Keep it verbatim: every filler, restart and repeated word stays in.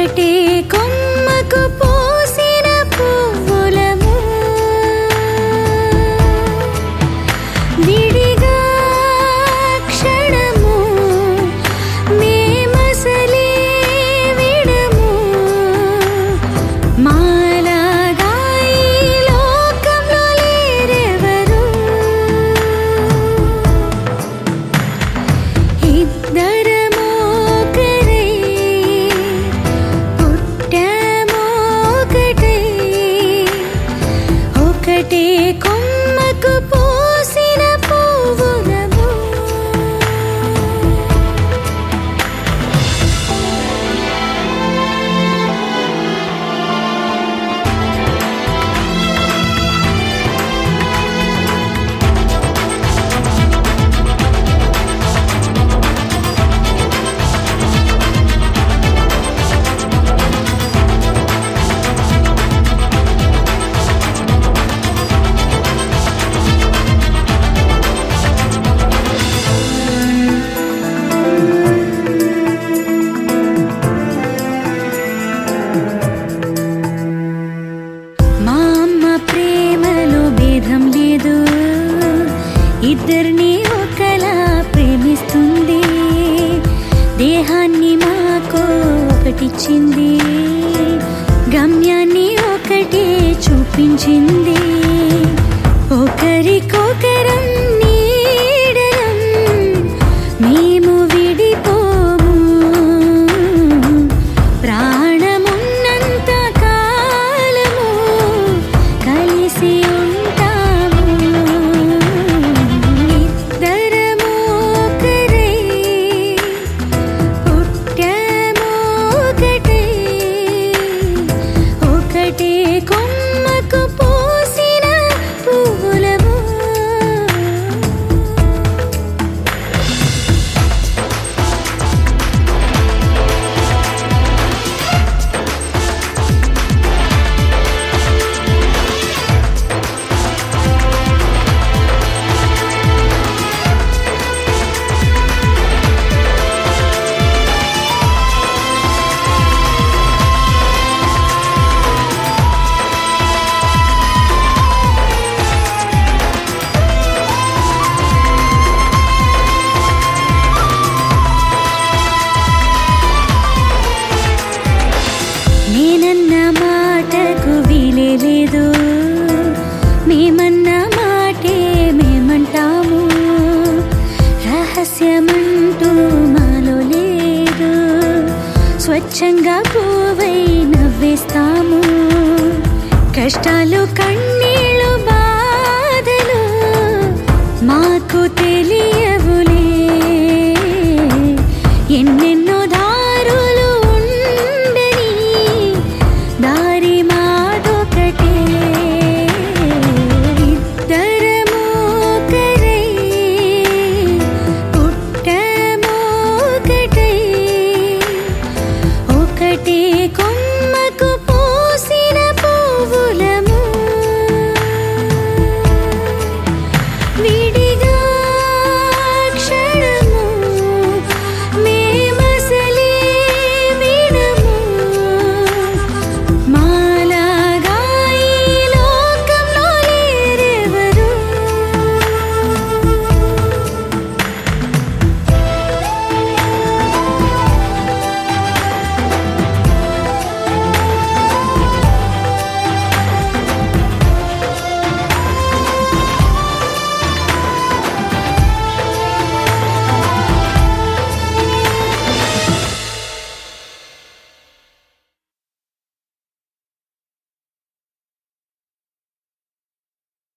ఒకటే కొమ్మకు పూసిన పువ్వులము విడిగా క్షణము మేమసలే విడము మాలాగా ఈ లోకంలో లేరెవరు ఇద్దరము ఒకరై పుట్టాము ఒకటై ఒకటే కొమ్మకు పూసిన పువ్వులము మా అమ్మ ప్రేమలో భేదం లేదు ఇద్దరిని ఒకలా ప్రేమిస్తుంది దేహాన్ని మాకు ఒకటిచ్చింది గమ్యాన్ని ఒకటే చూపించింది ఒకరికొకరం నీడలం మేము విడిపోము ప్రాణమున్నంత కాలము కలిసి ఉంటాము ఇద్దరము ఒకరై పుట్టాము ఒకటై ఒకటే కొమ్మకు పూసిన పువ్వులము నేనన్న మాటకు విలే లేదు మేమన్న మాటే మేమంటాము రహస్యమంటూ మాలో లేదు స్వచ్ఛంగా పువ్వై నవ్వేస్తాము కష్టాలు కన్నీళ్ళు బాధలు మాకు తెలియ